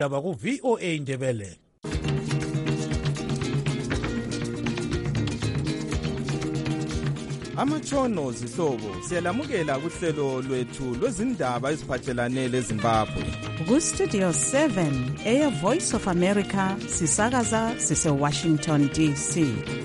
Daba ku VOA Indebele. Amatshono zihlobo siyalamukela kuhlelo lwethu lwezindaba eziphathelane leZimbabwe. Ku-Studio 7 Air Voice of America sisakaza sise-Washington DC.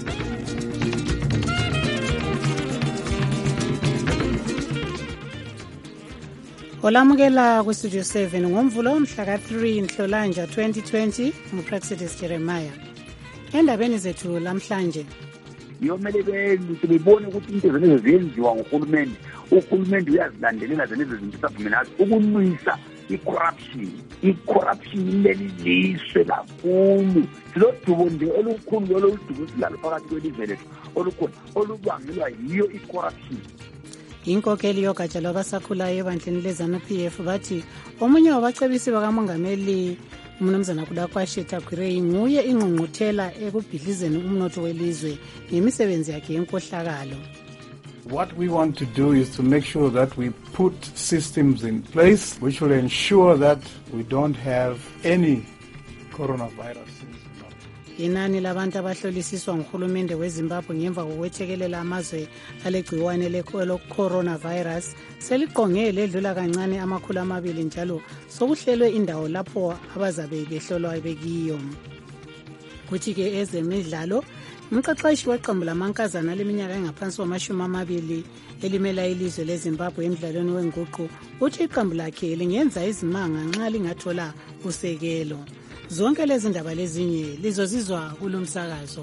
Olamukela ku-Studio 7 ngomvulo omhla ka-3 Nhlolanja 2020 nguPraxidis Jeremiah. Endabeni zethu lamhlanje yomele bebone ukuthi into ezeneze zenziwa nguhulumende. Uhulumende uyazilandelela zeneze zinto savumenazo ukunwisa i-corruption leli liswe kakhulu. Silodubo nje olukhulu oludubo silalo phakathi kwelizwe lethu olukhona olubangelwa yiyo i-corruption. Inkokheli yogatsha lwabasakhulayo ebandleni leZANU-PF bathi omunye wabacebisi bakamongameli umnumzana Kudakwashe Takwirei nguye ingqungquthela ekubhidlizeni umnotho welizwe ngemisebenzi yakhe yenkohlakalo. What we want to do is to make sure that we put systems in place which will ensure that we don't have any coronavirus. Inani labantu abahlolisiswa nguhulumende weZimbabwe ngemva kokwethekelela amazwe alegciwane le-coronavirus seliqongele edlula kancane 200 njalo sokuhlelwe indawo lapho abazabe behlolwa bekiyo. Kuthi-ke ezemidlalo, umqeqeshi weqembu lamankazana leminyaka engaphansi kwama-20 elimela ilizwe leZimbabwe emdlalweni wenguqu uthi iqembu lakhe lingenza izimanga nxa lingathola usekelo. Zonke lezi ndaba lezinye lizozizwa kulomsakazo.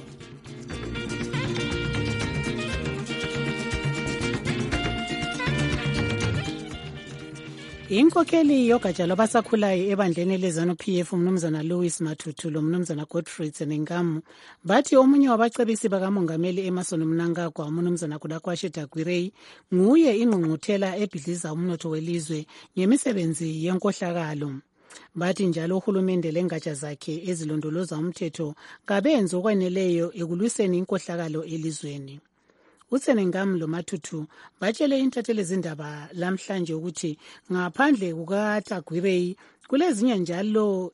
Inkokheli yogatsha lwabasakhulayo ebandleni leZANU-PF umnumzana Louis Matutu lomnumzana Godfrey Tsenengamu bathi omunye wabacebisi bakamongameli Emmerson Mnangagwa umnumzana Kudakwashe Takwirei nguye ingqungquthela ebhidliza umnotho welizwe ngemisebenzi yenkohlakalo. Bathi njalo uhulumende lengatsha zakhe ezilondoloza umthetho kabenzi okwaneleyo ekulwiseni inkohlakalo elizweni. uTsenengamu loMatutu batshele intatheli zindaba lamhlanje ukuthi ngaphandle kukaTakwirei kulezinye njalo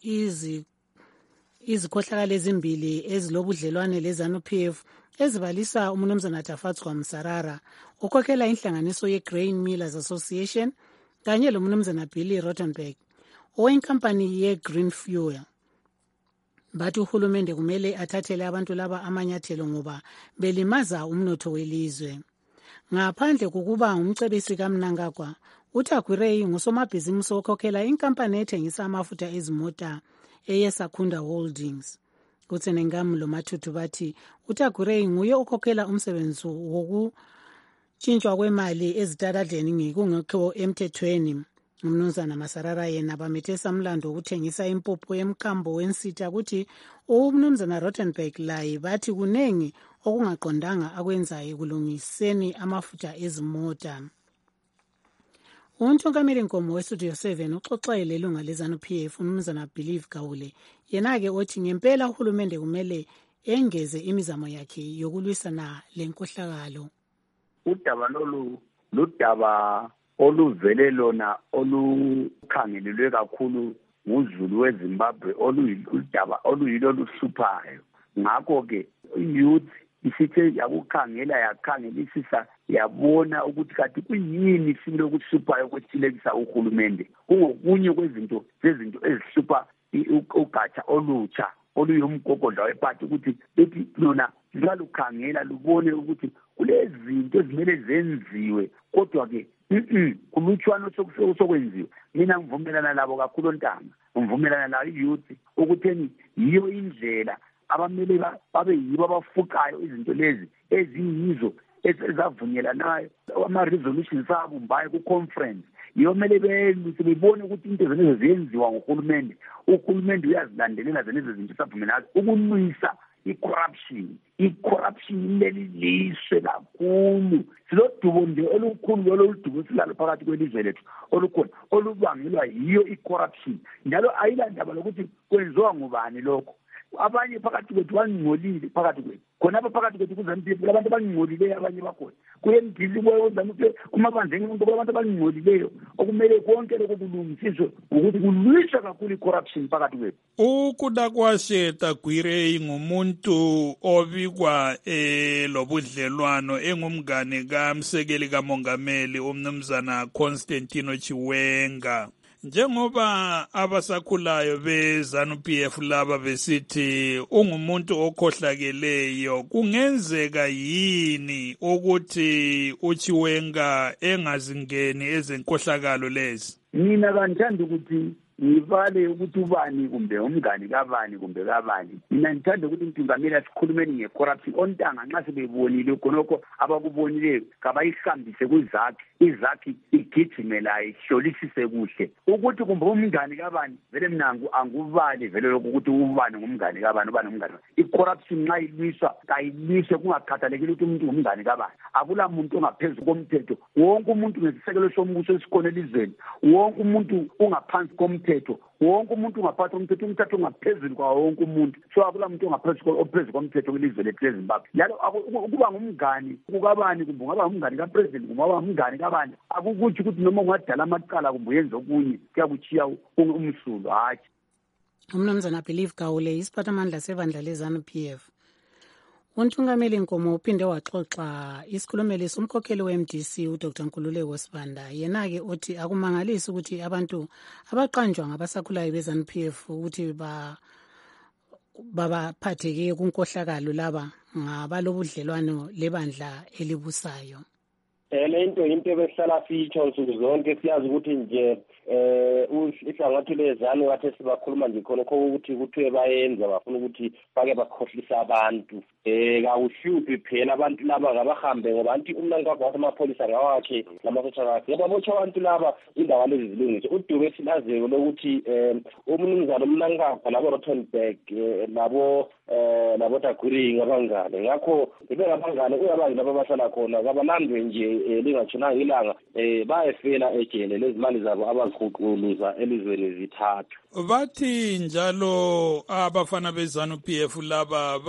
izikhohlakalo ezimbili ezilobudlelwane leZANU-PF ezibalisa umnumzana Tafatswa Msarara ukhokhela inhlanganiso ye-Grain Millers Association kanye lomnumzana Billy Rottenberg owenkampani ye-Green Fuel. Bathi uhulumende kumele athathele abantu laba amanyathelo ngoba belimaza umnotho welizwe. Ngaphandle kokuba ngumcebisi kaMnangagwa, uTakwirei ngusomabhizimusi okhokhela inkampani ethengisa amafutha ezimota eyeSakunda Holdings. uTsenengamu loMatutu bathi uTakwirei nguye okhokhela umsebenzi wokutshintshwa kwemali ezitaladeni ngekungekho emthethweni. Umnumzana Masarara yena bamethesa umlando wokuthengisa impuphu yemkambo wensitha ukuthi umnumzana Rottenberg laye bathi kunengi okungaqondanga akwenzayo kulungiseni amafutha ezimota. Untongameli Nkomo weStudio 7 uxoxele ilunga leZANU-PF umnumzana Believe Gawule yena-ke othi ngempela uhulumende kumele engeze imizamo yakhe yokulwisana lenkohlakalo. Udaba lolu ludaba oluvele lona olukhangelelwe kakhulu nguzulu weZimbabwe oluyidaba oluyilo luhluphayo. Ngakho-ke i-youth isithe yakukhangelisisa yabona ukuthi kati kuyini sibile ukuhluphayo kwethilekisa uhulumende. Kungokunye kwezinto ezihlupha ugatsha olutsha oluyumgogodla wephathi ukuthi bethi lona lukhangela lubone ukuthi kulezinto ezimele zenziwe kodwa-ke kulutshwana sokwenziwa. Mina ngivumelana labo kakhulu ntanga, ngivumelana nayo i-youth ukuthi yiyo indlela abamele babe yibo abafukayo izinto lezi eziyizo ezavunyelanayo ama-resolutions abumbayo ku-conference. Yomele bebone ukuthi into zeneze zenziwa nguhulumende. Uhulumende uyazilandelela zeneze zinto savumenazo ukunwisa i-corruption leli liswe kakhulu. Silodubo nje olukhulu oludubo silalo phakathi kwelizwe lethu olukhona olubangelwa yiyo i-corruption. Njalo ayilandaba lokuthi kwenziwa ngubani lokho. abanye phakathi kwethu bangcolile phakathi kwethu khonapha phakathi kwethu kuZANU-PF kulabantu abangcolileyo abanye bakhona kuyemdili kweZANU-PF kumabandleni umuntu kulabantu abangcolileyo okumele konke lokho kulungisiswe ukuthi kulwiswe kakhulu i-corruption phakathi kwethu. uKudakwashe Tagwirei ngumuntu obikwa lobudlelwano engumngane kamsekeli kamongameli umnumzana Constantino Chiwenga. Njengoba abasakhulayo beZANU-PF laba besithi ungumuntu okhohlakeleyo, kungenzeka yini ukuthi uChiwenga engazingeni ezenkohlakalo lezi? Mina kanjani ukuthi ngivale ukuthi ubani kumbe umngani kabani kumbe kabani. Mina ngithanda ukuthi uMthungameli asikhulumeni nge-corruption ontanga nxa sebebonile khonokho abakubonileyo kabayihambise kuzakhi izakhi igijime layo ihlolisise kuhle ukuthi kumbe umngani kabani vele mina angubali vele lokhu ukuthi ubani ngumngani kabani ubani ngumngani. I-corruption nxa ilwiswa kayiliswe kungakhathalekile ukuthi umuntu ngumngani kabani. Akula muntu ongaphezulu komthetho. Wonke umuntu ngesisekelo sombuso esikhona elizweni, wonke umuntu ungaphansi komthetho, wonke umuntu ungaphansi komthetho, umthetho ungaphezulu kwa wonke umuntu. So akula muntu ongaphezulu komthetho kwelizwe lethu leZimbabwe. Yalo ukuba ngumngani kukabani kumbe ungaba ngumngani kapresident kumbe ungaba ngumngani kabani akukuthi ukuthi noma ungadala amaqala kumbe uyenze okunye kuyakuchiya umsulo hatshi. Umnumzana Believe Gawule isiphathamandla sebandla leZANU-PF. uNtungameli Nkomo uphinde waxoxa isikhulumeli somkhokheli weMDC uDr Nkululeko Sibanda. Yena-ke uthi akumangalisi ukuthi abantu abaqanjwa ngabasakhulayo beZANU-PF ukuthi babaphatheke kunkohlakalo laba ngabalobudlelwano lebandla elibusayo. Lento into behlala sitsho nsuku zonke siyazi ukuthi nje ihlangatho leZANU wathi sibakhuluma nje khona ukuthi kuthiwe bayenza bafuna ukuthi bake bakhohlisa abantu. Kawuhluphi phela abantu laba ngabahambe ngoba anti umnankakho wathi amapholisa ngawakhe lamasosha akhe yababotsha abantu laba indawo lezi zilungise. Udube silazeko lokuthi umnumzana umnankakho labo Rottenberg labo Tagwirei ngabangane ngakho bengabangane uyabazi laba bahlala khona kabalandwe nje lingatshonanga ilanga bayefela ejele lezimali zabo abazihuquluza elizweni zithathu. Bathi njalo abafana beZANU-PF laba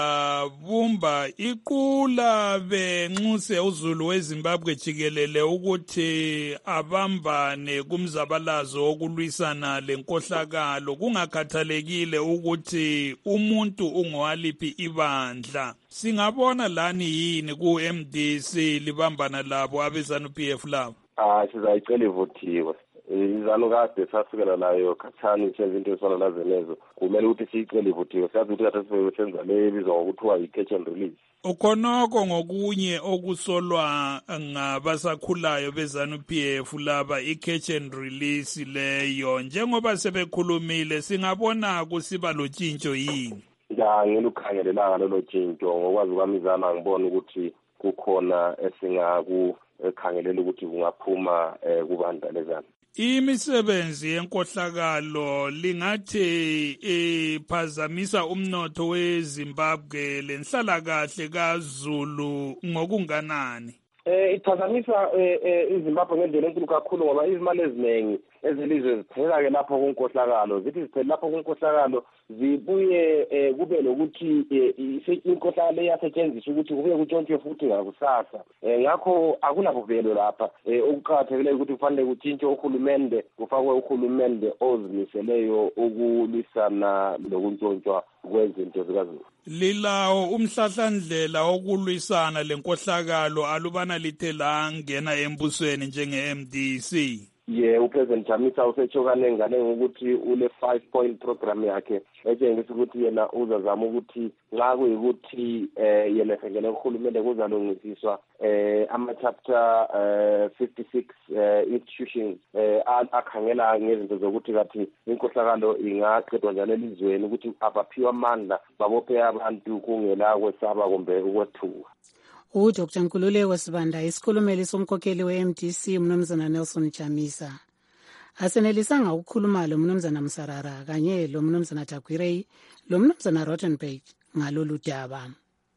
bazabumba iqula benxuse uZulu weZimbabwe jikelele ukuthi abambane kumzabalazo wokulwisana lenkohlakalo kungakhathalekile ukuthi umuntu ungowaliphi ibandla. Singabona lani yini ku-MDC libambana labo abeZANU-PF labo? Sizayicela ivothiwe. iZANU kade sasukela nayo khathani senza into ezifana nazenezo kumele ukuthi siyicele ivothiwe. Siyazi ukuthi kade senza le ebizwa ngokuthiwa yi-catch and release. Ukhonoko ngokunye okusolwa ngabasakhulayo beZANU-PF laba i-catch and release leyo njengoba sebekhulumile singabona kusiba lotshintsho yini? Ngilukhangelelanga lolo tshintsho ngokwazi kwami iZANU ngibona ukuthi kukhona esingakukhangelela ukuthi kungaphuma kubandla leZANU. Imisebenzi yenkohlakalo lingathi iphazamisa umnotho weZimbabwe lenhlalakahle kaZulu ngokunganani? Iphazamisa iZimbabwe ngendlela enkulu kakhulu ngoba izimali eziningi ezelizwe ziphelele lapho kunkohlakalo. Zithi ziphele lapho kunkohlakalo zibuye kube lokuthi inkohlakalo iyasetshenziswa ukuthi kube kutshontshwe futhi ngakusasa. Ngakho akunabuvelo lapha. Okuqakathekileyo ukuthi kufanele kutshintshwe uhulumende kufakwe uhulumende ozimiseleyo ukulwisana lokuntshontshwa kwezinto zikaZulu. Lilawo umhlahlandlela wokulwisana lenkohlakalo alubana lithe langena embusweni njenge-MDC? uPresident Chamisa usetsho kanengane ukuthi ule 5-point program yakhe etshengisa ukuthi yena uzazama ukuthi nxa kuyikuthi yena esengene kuhulumende kuzalungisiswa ama-chapter 56 institutions akhangela ngezinto zokuthi kathi inkohlakalo ingaqedwa njalo elizweni ukuthi abaphiwa amandla babophe abantu kungela kwesaba kumbe ukwethuka. uDr Nkululeko Sibanda isikhulumeli somkhokheli we-MDC umnumzana Nelson Chamisa. Asenelisanga ukukhuluma lo mnumzana Msarara kanye lo mnumzana Tagwirei lo mnumzana Rottenberg ngalolu daba.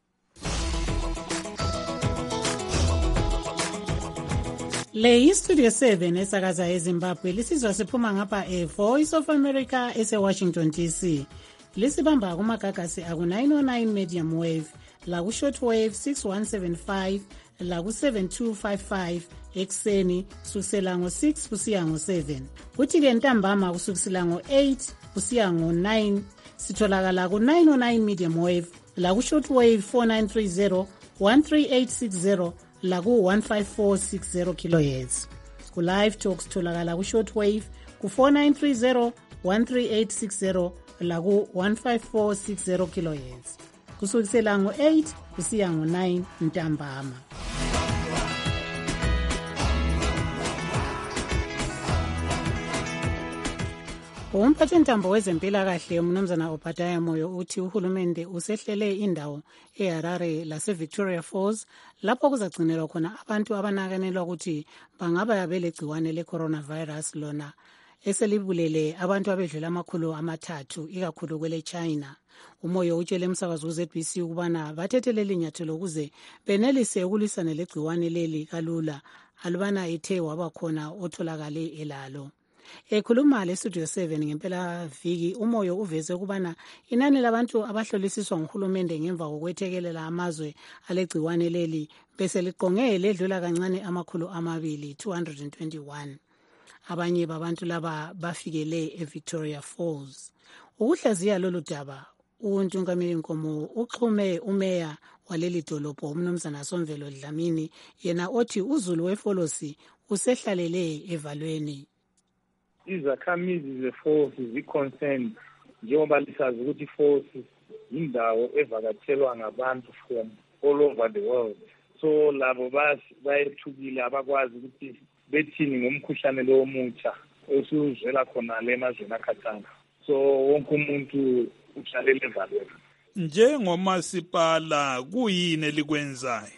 Le iStudio 7 esakaza eZimbabwe lisizwa siphuma ngapha eVoice of America eseWashington DC. lisibamba kumagagasi aku-909 medium wave laku-shortwave 6175 laku-7255 ekuseni kusukisela ngo-6 kusiya ngo-7 kuthi-ke ntambama kusukisela ngo-8 kusiya ngo-9 sitholakala ku-909 medium wave laku-shortwave 4930 13860 laku-15460 kilohertz ku-live talk sitholakala ku-shortwave ku-4930 13860 laku-15460 kilohertz kusukisela ngo-8 kusiya ngo-9 ntambama. Umphathintambo wezempilakahle umnumzana Obadiah Moyo uthi uhulumende usehlele indawo eHarare lase-Victoria Falls lapho kuzagcinelwa khona abantu abanakanelwa ukuthi bangaba belegciwane le-coronavirus lona eselibulele abantu abedlula 300 ikakhulu kwele China. Umoyo utshele umsakazi we-ZBC ukubana bathethe linyathelo ukuze benelise ukulwisana legciwane leli kalula alubana ethe wabakhona otholakale elalo. Ekhuluma le-Studio 7 ngempela viki umoyo uveze ukubana inani labantu abahlolisiswa nguhulumende ngemva kokwethekelela amazwe alegciwane leli bese liqonge ledlula kancane 221. Abanye babantu laba bafikele eVictoria Falls. Ukuhlaziya lolu daba uNtungameli Nkomo uxhume umeya waleli dolobho umnumzana Somvelo Dlamini yena othi uZulu wefolosi usehlalele evalweni. Izakhamizi ze-Falls zi-concerned njengoba lisazi ukuthi i-Falls yindawo evakathelwa ngabantu from all over the world. So labo bayethukile abakwazi ukuthi bethini ngomkhuhlane lo omutsha osuzela khona le emazweni akhathana. So wonke umuntu uhlalela evalweni. Njengomasipala kuyini elikwenzayo?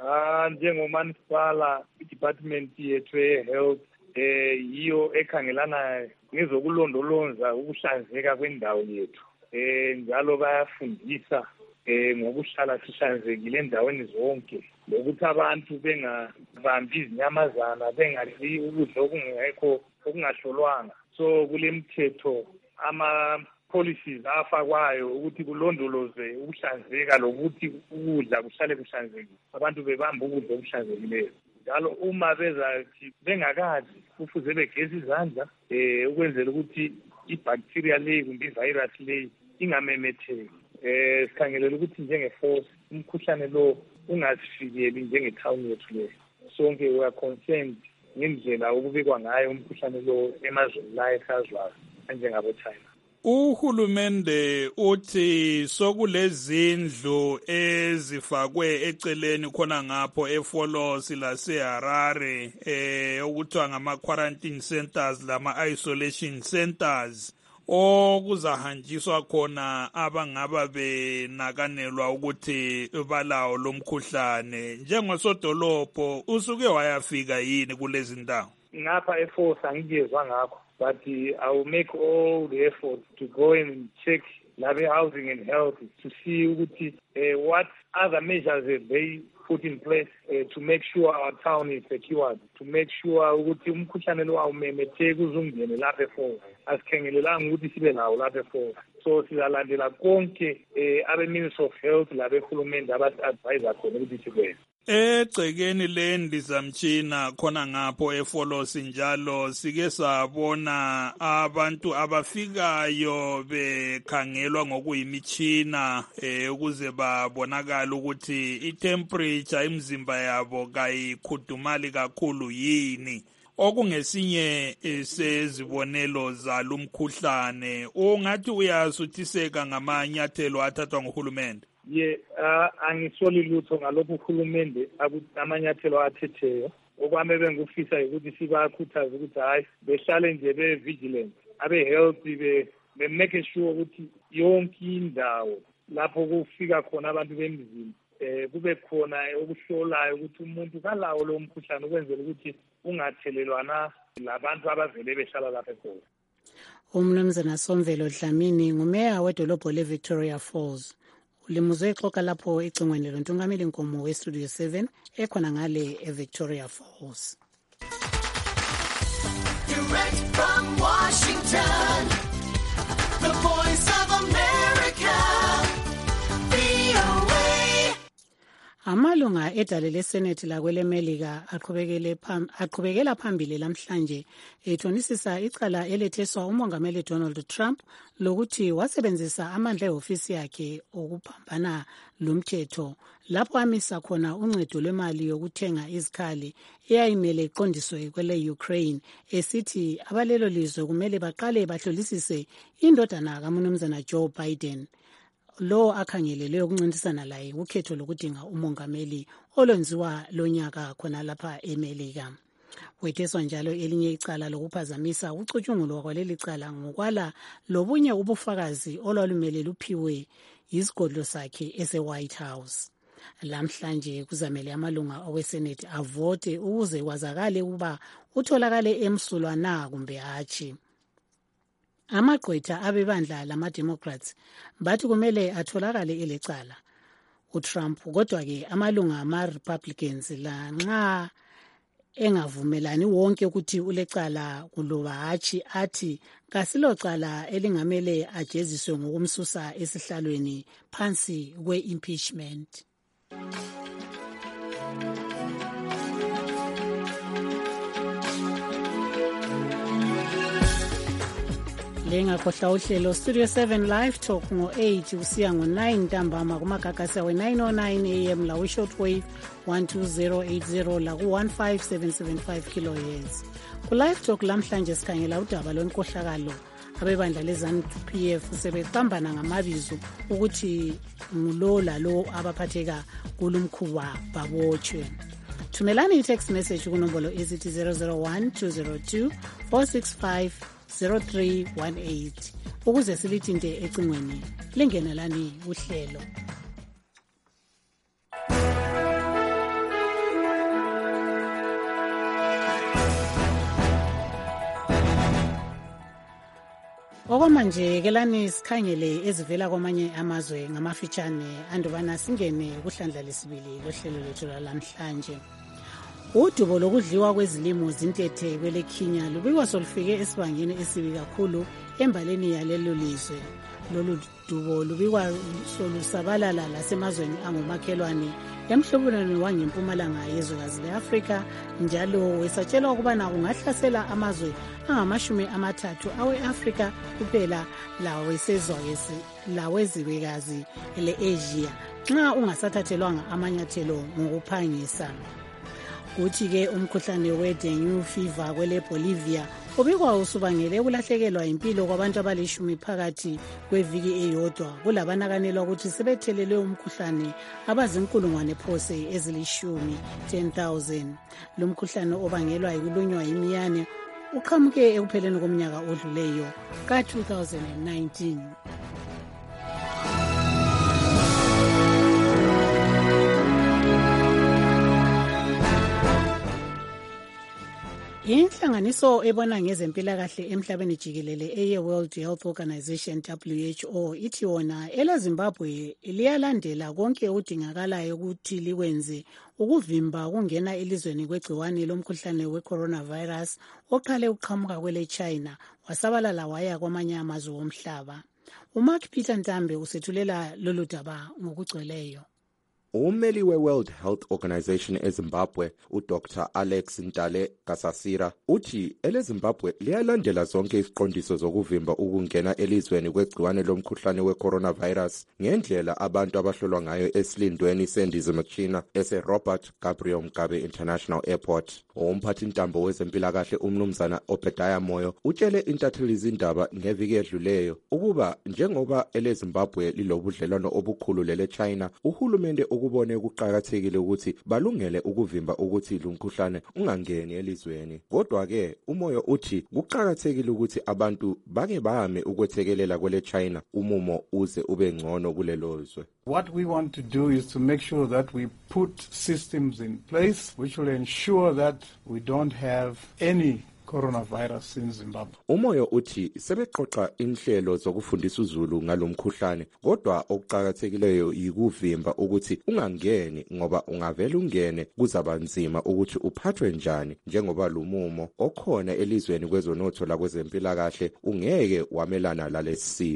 Njengomasipala i-department yethu ye-health yiyo ekhangelana ngezokulondoloza ukuhlanzeka kwendawo yethu. Njalo bayafundisa ngokuhlala sihlanzekile endaweni zonke lokuthi abantu bengabambi izinyamazana bengadli ukudla okungekho okungahlolwanga. So kulemithetho ama-policies afakwayo ukuthi kulondoloze ukuhlanzeka lokuthi ukudla kuhlale kuhlanzekile, abantu bebambe ukudla okuhlanzekileyo. Njalo uma bezathi bengakadli kufuze begeze izandla ukwenzela ukuthi i-bacteria leyi kumbe i-virus leyi ingamemetheki. Sikhangelela ukuthi njenge-Falls umkhuhlane lo ungasifikeli njengethawuni yethu leyo. Sonke we are concerned ngendlela okubikwa ngayo umkhuhlane lo emazweni la esazwayo anjengabo-China. Uhulumende uthi sokulezindlu ezifakwe eceleni khona ngapho eFolos laseHarare okuthiwa ngama-quarantine centers lama-isolation centers okuzahanjiswa khona abangaba benakanelwa ukuthi balawo lomkhuhlane. Njengosodolobho usuke wayafika yini kulezi ndawo? Ngapha eFolos angikezwa ngakho. But I will make all the effort to go and check Labe Housing and Health to see what other measures have they put in place to make sure our town is secured, to make sure ukuthi umkhuhlane lo awumemetheki uzungene lapha eFalls. Asikhengelelanga ukuthi sibe nawo lapha eFalls. So sizalandela konke abe-Ministry of Health labe-hulumende abasi-advise khona ukuthi sikwenze. Egcekeni lendizamtshina khona ngapho eFolos njalo sike sabona abantu abafikayo bekhangelwa ngokuyimitshina ukuze babonakala ukuthi i-temperature imizimba yabo kayikhudumali kakhulu yini. Okungesinye sezibonelo zalumkhuhlane ungathi uyasuthiseka ngamanyathelo athathwa nguhulumende. Angisoli lutho ngalokho uhulumende amanyathelo athetheyo. Okwami bengufisa ukuthi sibakhuthaze ukuthi hayi behlale nje be-vigilant, abe-health be-make sure ukuthi yonke indawo lapho kufika khona abantu bemzini kube khona okuhlolayo ukuthi umuntu kalawo lo mkhuhlane ukwenzela ukuthi ungathelelwana labantu abavele behlala lapha ekhona. Umnumzana Somvelo Dlamini ngumeya wedolobho le-Victoria Falls. Ulimuzwe exoxa lapho ecingweni loNtungameli Nkomo we-Studio 7 ekhona ngale eVictoria Falls. Direct from Washington, the Voice of America. Amalunga edale leSenate lakwelemelika aqhubekela phambili lamhlanje ethonisisa icala eletheswa umongameli Donald Trump lokuthi wasebenzisa amandla ehofisi yakhe okuphambana lomthetho lapho amisa khona uncedo lwemali yokuthenga izikhali eyayimele iqondiswe kwele Ukraine esithi abalelo lizwe kumele baqale bahlolisise indodana kaMnumzana Joe Biden lo akhangelelwe ukuncintisana laye ukhetho lokudinga umongameli olwenziwa lonyaka khona lapha eMelika. Wetheswa njalo elinye icala lokuphazamisa ucutshungulo kwaleli cala ngokwala lobunye ubufakazi olwalumele luphiwe isigodlo sakhe ese-White House. Lamhlanje kuzamele amalunga aweSenate avote ukuze kwazakale ukuba utholakale emsulwa na kumbe hatshi. Amagqwetha abebandla lama-Democrats bathi kumele atholakale elecala uTrump, kodwa-ke amalunga ama-Republicans lanxa engavumelani wonke ukuthi ulecala kuloba hatshi athi kasilocala elingamele ajeziswe ngokumsusa esihlalweni phansi kwe-impeachment. Lengakhohla uhlelo Studio 7 Live Talk ngo-8 kusiya ngo-9 ntambama kumagagasi awe-909 AM lawe shortwave 12080 laku-15775 kilohertz. Ku-Live Talk lamhlanje sikhangela udaba lwenkohlakalo abebandla leZANU-PF sebeqambana ngamabizo ukuthi ngulo lalo abaphatheka kulumkhuba babotshwe. Thumelani i-text message kunombolo ezithi 001 202 465 0318 ukuze silithinte ecingweni lingenelani uhlelo. Okwamanje kelani sikhangele ezivela kwamanye amazwe ngamafitshane andubana singene kuhlandla lesibili lohlelo lethu lamhlanje. Udubo lokudliwa kwezilimo zintethe kweleKenya lubikwa solufike esibangeni esibi kakhulu embaleni yalelo lizwe. Lolu dubo lubikwa solusabalala lasemazweni angumakhelwane emhlobonweni wangempumalanga yezwekazi leAfrika, njalo wesatshelwa ukubana kungahlasela amazwe angama-30 awe-Afrika kuphela lawezwekazi le-Asia nxa ungasathathelwanga amanyathelo ngokuphangisa. Kuthi-ke umkhuhlane we-dengue fever kwele Bolivia ubikwa usubangele ukulahlekelwa impilo kwabantu abalishumi phakathi kweviki eyodwa kulabanakanelwa ukuthi sebethelelwe umkhuhlane abazinkulungwane phose ezilishumi 10,000. Lo mkhuhlane obangelwa yikulunywa yimiyane uqhamuke ekupheleni komnyaka odluleyo ka-2019. Inhlanganiso ebona ngezempilakahle emhlabeni jikelele eye-World Health Organization WHO ithi wona eleZimbabwe liyalandela konke okudingakalayo ukuthi likwenze ukuvimba ukungena elizweni kwegciwane lomkhuhlane we-coronavirus oqale uqhamuka kwele China wasabalala waya kwamanye amazwe omhlaba. uMark Peter Ntambe usethulela lolu daba ngokugcweleyo. Ummeli we-World Health Organization eZimbabwe, uDr. Alex Ntale Gasasira, uthi eleZimbabwe liyalandela zonke iziqondiso zokuvimba ukungena elizweni kwegciwane lomkhuhlane we-coronavirus ngendlela abantu abahlolwa ngayo esilindweni sendizamtshina ese-Robert Gabriel Mugabe International Airport. Umphathintambo wezempilakahle uMnumzana Obadiah Moyo utshele intathelizindaba ngeviki edluleyo ukuba njengoba eleZimbabwe lilobudlelwano obukhulu lele-China, uhulumende ukubone kuqakathekile ukuthi balungele ukuvimba ukuthi lo mkhuhlane ungangeni elizweni. Kodwa-ke uMoyo uthi kuqakathekile ukuthi abantu bake bame ukwethekelela kwele China umumo uze ube ngcono kulelo zwe. What we want to do is to make sure that we put systems in place which will ensure that we don't have any coronavirus in Zimbabwe. Umoyo uthi sebeqoqa inhlelo zokufundisa uzulu ngalomkhuhlane, kodwa okuqhakathekileyo yikuvimba ukuthi ungangeni, ngoba ungavela ungene kuzaba nzima ukuthi uphathwe njani, njengoba lumumo okhona elizweni kwezonotho la kwezempilakahle ungeke wamelana lalesifo.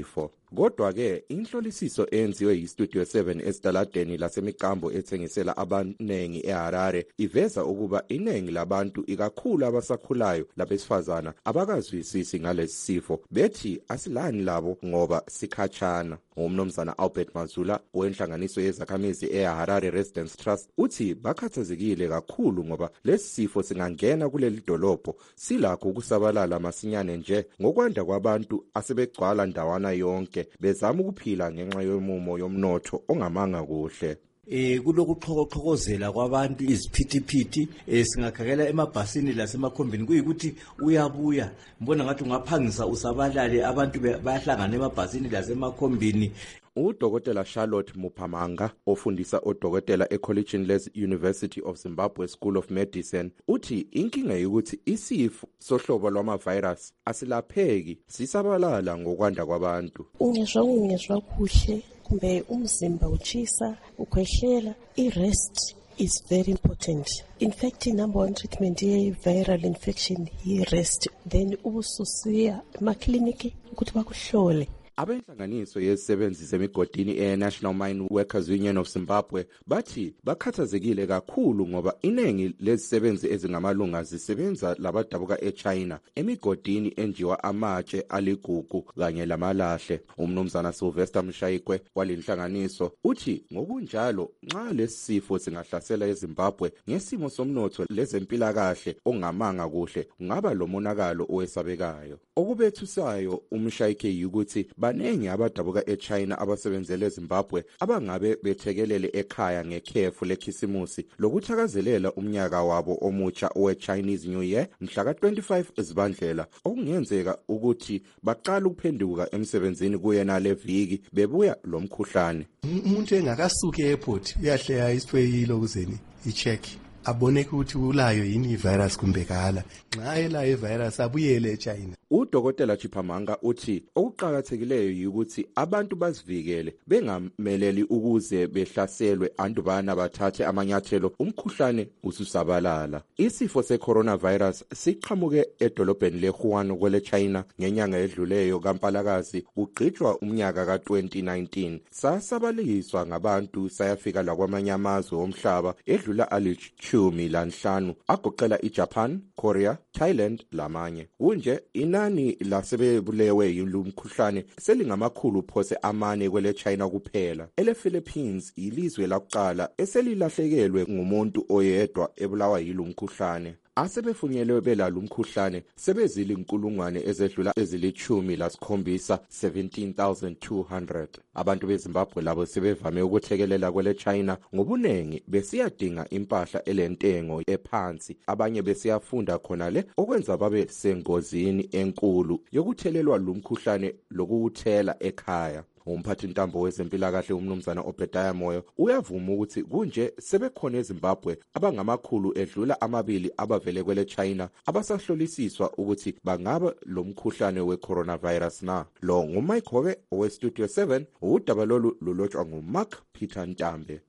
Kodwa-ke inhlolisiso eyenziwe yiStudio 7 esitaladeni lasemiqambo ethengisela abanengi eHarare iveza ukuba iningi labantu ikakhulu abasakhulayo labesifazana abakazwisisi ngalesi sifo bethi asilani labo ngoba sikhatshana. Umnumzana Albert Mazula wenhlanganiso yezakhamizi eHarare Residents Trust uthi bakhathazekile kakhulu ngoba lesi sifo singangena kuleli dolobho silakho ukusabalala masinyane nje ngokwanda kwabantu asebegcwala ndawana yonke bezama ukuphila ngenxa yomumo yomnotho ongamanga kuhle. Kulokuxhokozela kwabantu iziphithiphithi singakhangela emabhasini lasemakhombeni kuyikuthi uyabuya mbona ngathi ungaphangisa usabalale abantu bayahlangana emabhasini lasemakhombeni. Udokotela Charlotte Muphamanga ofundisa odokotela eCollegiate Les University of Zimbabwe School of Medicine uthi inkinga ukuthi isifo sohlobo lwamavirus asilapheki sisabalala ngokwanda kwabantu. Ungezwa kuhle kumbe umzimba uchisa ukhwehlela i-rest is very important. In fact, number one treatment ye-viral infection yi-rest, then ubususiya emakliniki ukuthi bakuhlole. Abenhlanganiso yezisebenzi zemigodini National Mine Workers Union of Zimbabwe bathi bakhathazekile kakhulu ngoba iningi lezisebenzi ezingamalunga zisebenza labadabuka eChina emigodini enjiwa amatshe aligugu kanye lamalahle. Umnumzana Sylvester Mshayikwe walenhlanganiso uthi ngokunjalo nxa lesifo singahlasela eZimbabwe ngesimo somnotho lezempilakahle ongamanga kuhle kungaba lomonakalo owesabekayo. Okubethusayo uMshayike ukuthi banengi abadabuka eChina abasebenzele eZimbabwe abangabe bethekelele ekhaya ngekhefu lekhisimusi lokuthakazelela umnyaka wabo omutsha owe-Chinese New Year mhla ka-25 Zibandlela okungenzeka ukuthi baqala ukuphenduka emsebenzini kuyena leviki bebuya lo mkhuhlane. Umuntu engakasuki e-airport uyahleya isifeyilo kuzeni i-check abone ukuthi ulayo yini ivirus kumbe kala. Nxa elayo ivirus abuyele eChina. Udokotela Chiphamanga uthi okuqhakathekileyo yikuthi abantu bazivikele bengameleli ukuze behlaselwe andubana bathathe amanyathelo umkhuhlane ususabalala. Isifo secoronavirus siqhamuke edolobheni leWuhan kwele China ngenyanga edluleyo kaMpalakazi kugqitshwa umnyaka ka-2019. Sasabaliswa ngabantu sayafika lakwamanye amazwe omhlaba edlula alichumi lanhlanu agoqela iJapan, Korea, Thailand lamanye. Kunje inani lasebebulewe yilo mkhuhlane selingamakhulu phose amane kwele China kuphela. ElePhilippines ilizwe lakuqala eselilahlekelwe ngumuntu oyedwa ebulawa yilo mkhuhlane. Asebefunyelwe belalo umkhuhlane sebezile inkulungwane ezedlula ezilichumi lasikhombisa 17,200. Abantu beZimbabwe labo sebevame ukuthekelela kwele China ngobunengi besiyadinga impahla elentengo ephansi. Abanye besiyafunda khona le okwenza babe sengozini enkulu yokuthelelwa lo mkhuhlane lokuwuthela ekhaya. Umphathi intambo wezempilakahle umnumzana Obedaya Moyo uyavuma ukuthi kunje sebekhona eZimbabwe abangamakhulu edlula 2 abavele kwele China abasahlolisiswa ukuthi bangaba lo mkhuhlane we-coronavirus na. Lo nguMike Hobe oweStudio 7 udaba lolu lulotshwa nguMark Peter Ntambe.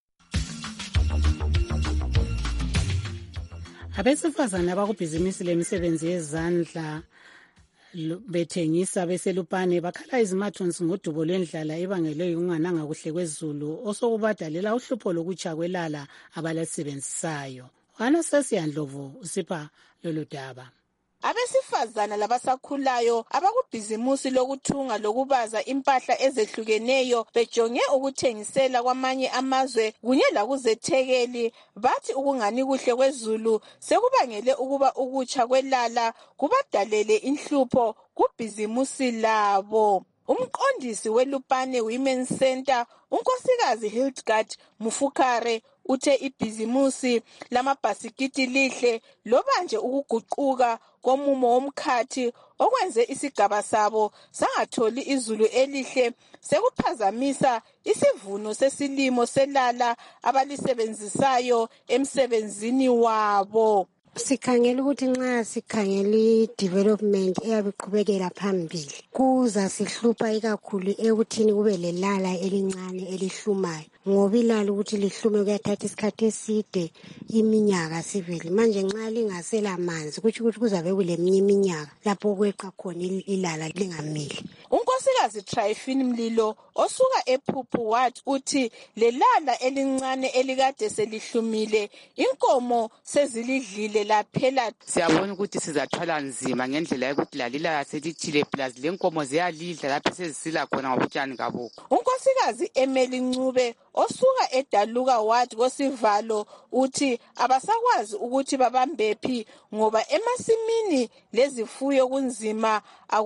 Abesifazana abakubhizinisi lemisebenzi yezandla bethengisa beselupane bakhala izimathonsi ngodubo lwendlala ebangelwe ukungananga kuhle kwezulu osokubadalela uhlupho lokutsha kwelala abalisebenzisayo. Anasasi Ndlovu usipha lolu daba. Abesifazana labasakhulayo abakubhizimusi lokuthunga lokubaza impahla ezehlukeneyo bejonge ukuthengisela kwamanye amazwe kunye lakuzethekeli bathi ukungani kuhle kwezulu sekubangele ukuba ukutsha kwelala kubadalele inhlupho kubhizimusi labo. Umqondisi weLupane Women's Center unkosikazi Hildegard Mufukare uthe ibhizimusi lamabhasikiti lihle loba nje ukuguquka komumo womkhathi okwenze isigaba sabo sangatholi izulu elihle sekuphazamisa isivuno sesilimo selala abalisebenzisayo emsebenzini wabo. Sikhangela ukuthi nxa sikhangela development eyabiqhubekela phambili kuza sihlupha ikakhulu ekuthini kube lelala elincane elihlumayo ngoba ilala ukuthi lihlume kuyathatha isikhathi eside iminyaka sivele manje nxa lingasela manzi kuthi ukuthi kuzabe kuleminye iminyaka lapho kweqa khona ilala lingamili. Unkosikazi Tryphine Mlilo osuka ePhuphu wathi uthi lelala elincane elikade selihlumile inkomo sezilidlile laphela. Siyabona ukuthi sizathwala nzima ngendlela yokuthi lalila selithile plus lenkomo ziyalidla lapho sezisila khona ngobutshani kabukho. Unkosikazi Emeli Ncube osuka eDaluka wathi kosivalo uthi abasakwazi ukuthi babambephi ngoba emasimini lezifuyo kunzima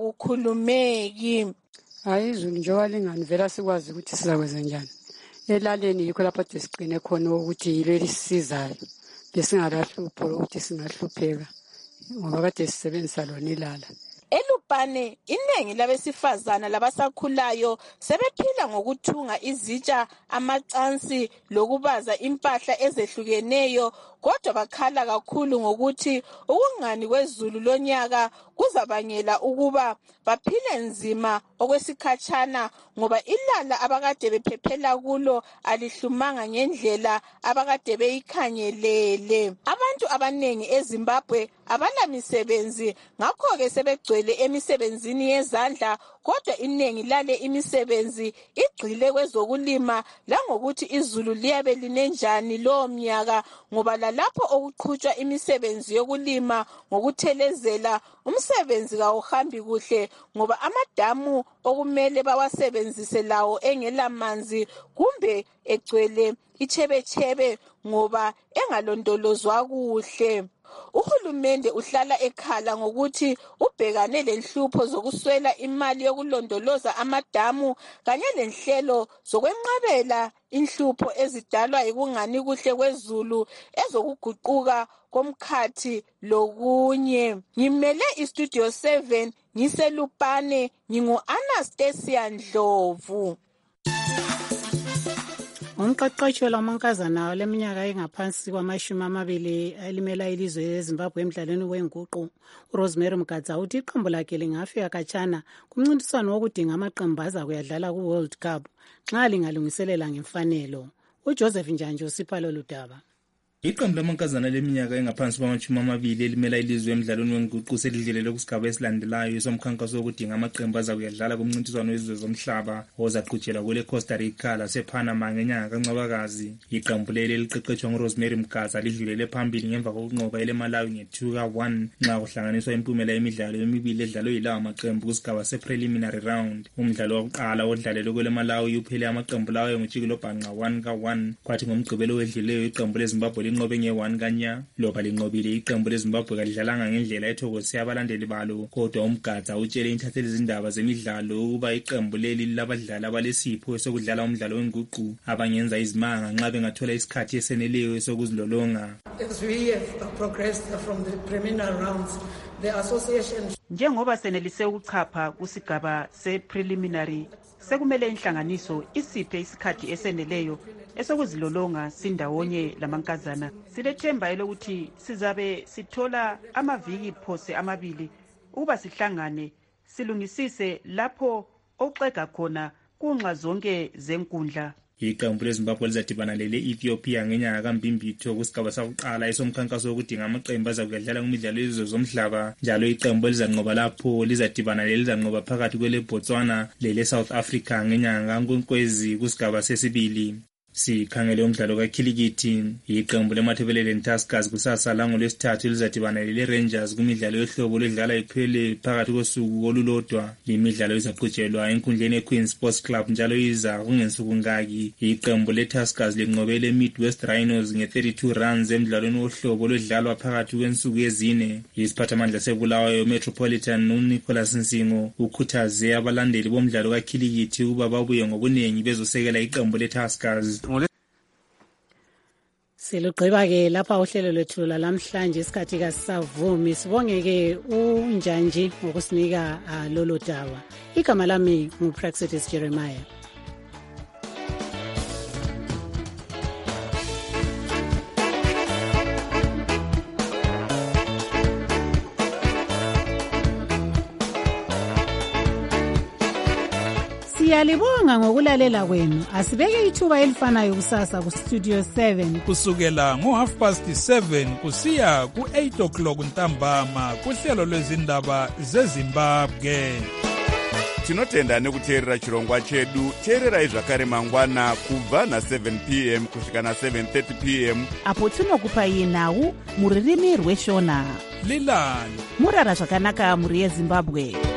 akukhulumeki. Hayi izulu njengoba lingani vela sikwazi ukuthi sizakwenza njani. Elaleni yikho lapho siqine khona ukuthi yilo elisizayo. Besingalahlupho ukuthi singahlupheka ngoba kade sisebenzisa lona ilala. eLupane iningi labesifazana labasakhulayo sebephila ngokuthunga izitsha, amacansi lokubaza impahla ezehlukeneyo, kodwa bakhala kakhulu ngokuthi ukungani kwezulu lonyaka kuzabangela ukuba baphile nzima okwesikhatshana ngoba ilala abakade bephephela kulo alihlumanga ngendlela abakade beyikhangelele. Abantu abanengi eZimbabwe abala misebenzi, ngakho-ke sebegcwele emisebenzini yezandla, kodwa iningi lale imisebenzi igxile kwezokulima langokuthi izulu liyabe linenjani lowo mnyaka, ngoba lalapho okuqhutshwa imisebenzi yokulima ngokuthelezela umsebenzi kawuhambi kuhle ngoba amadamu okumele bawasebenzise lawo engela manzi kumbe egcwele ichebechebe ngoba engalondolozwa kuhle. Uhulumende uhlala ekhala ngokuthi ubhekane lenhlupho zokuswela imali yokulondoloza amadamu kanye lenhlelo zokwenqabela inhlupho ezidalwa yikungani kuhle kwezulu, ezokuguquka komkhathi lokunye. Ngimele iStudio 7 ngiseLupane, ngingu-Anastasia Ndlovu. Umqeqeshi lamankazana oleminyaka engaphansi kwama-20 elimela ilizwe leZimbabwe emdlalweni wenguqu uRosemary Mgadzha uthi iqembu lakhe lingafika khatshana kumncintiswano wokudinga amaqembu aza kuyadlala ku-World Cup nxa lingalungiselela ngemfanelo. uJoseph Njanje usipha lolu daba. Iqembu lamankazana leminyaka engaphansi kwama-20 elimela ilizwe emdlalweni wenguqu selidlulele kusigaba esilandelayo somkhankaso wokudinga amaqembu aza kuyadlala kumncintiswano wezizwe zomhlaba ozaqhutshelwa kwele Costa Rica lasePanama ngenyanga kaNcwabakazi. Iqembu leli liqeqetshwa nguRosemary Mgadzha lidlulele phambili ngemva kokunqoba eleMalawi nge-2-1 nxa kuhlanganiswa impumela yemidlalo emibili edlalwe yilawa maqembu kusigaba se-preliminary round. Umdlalo wokuqala odlalelwe kweleMalawi uphele amaqembu lawo nguTshikilobhanqa 1-1, kwathi ngomgqibelo wedluleyo iqembu leZimbabwe linqobe nge-1 kanya. Loba linqobile iqembu leZimbabwe kalidlalanga ngendlela ethokozise abalandeli balo, kodwa uMgadzha utshele intatheli izindaba zemidlalo ukuba iqembu leli labadlali abalesipho esokudlala umdlalo wenguqu abangenza izimanga nxa bengathola isikhathi eseneleyo esokuzilolonga. As we have progressed from the preliminary rounds, the association njengoba senelise ukuchapha kusigaba se-preliminary, sekumele inhlanganiso isiphe isikhathi eseneleyo esokuzilolonga sindawonye lamankazana. Silethemba elokuthi sizabe sithola amaviki phose amabili ukuba sihlangane silungisise lapho oxega khona kunxa zonke zenkundla. Iqembu leZimbabwe lizadibana lele-Ethiopia ngenyanga kaMbimbitho kusigaba sakuqala esomkhankaso wokudinga amaqembu aza kuyadlala kumidlalo yezizwe zomhlaba. Njalo iqembu elizanqoba lapho lizadibana lelizanqoba phakathi kwele-Botswana lele-South Africa ngenyanga kaNkwenkwezi kusigaba sesibili. Sikhangele umdlalo kakhilikithi. Iqembu leMatabeleland Tuskers kusasa langolwesithathu lizadibana lele-Rangers kumidlalo yohlobo lodlala iphele phakathi kosuku olulodwa. Imidlalo izaqhutshelwa enkundleni yeQueen Sports Club njalo iza kungensuku ngaki. Iqembu leTuskers linqobele Midwest Rhinos nge-32 runs emdlalweni wohlobo lodlalwa phakathi kwensuku ezine. Isiphathamandla seBulawayo Metropolitan uNicholas Nsingo ukhuthaze abalandeli bomdlalo kakhilikithi ukuba babuye ngobunengi bezosekela iqembu leTuskers. Silugqiba-ke lapha uhlelo lwethu lalamhlanje, isikhathi kasisavumi. Sibonge-ke uNjanji ngokusinika lolo daba. Igama lami nguPraxidis Jeremiah. Siyalibonga ngokulalela kwenu. Asibeke ithuba elifanayo kusasa ku Studio 7 kusukela ngo7:30 kusiya ku8 ntambama kuhlelo lwezindaba zeZimbabwe. Tinotenda nekuteerera chirongwa chedu. Teererai zvakare mangwana kubva na7 p.m. kusvika na7:30 p.m. apo tinokupai nhau muririmi rweshona. Lilani murara zvakanaka muri yeZimbabwe.